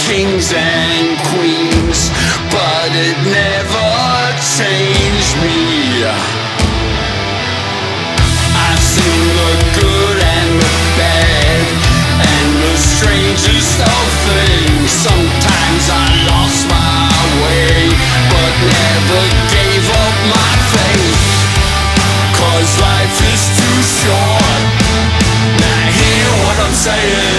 kings and queens, but it never changed me. I've seen the good and the bad, and the strangest of things. Sometimes I lost my way, but never gave up my faith. 'Cause life is too short. Now hear what I'm saying.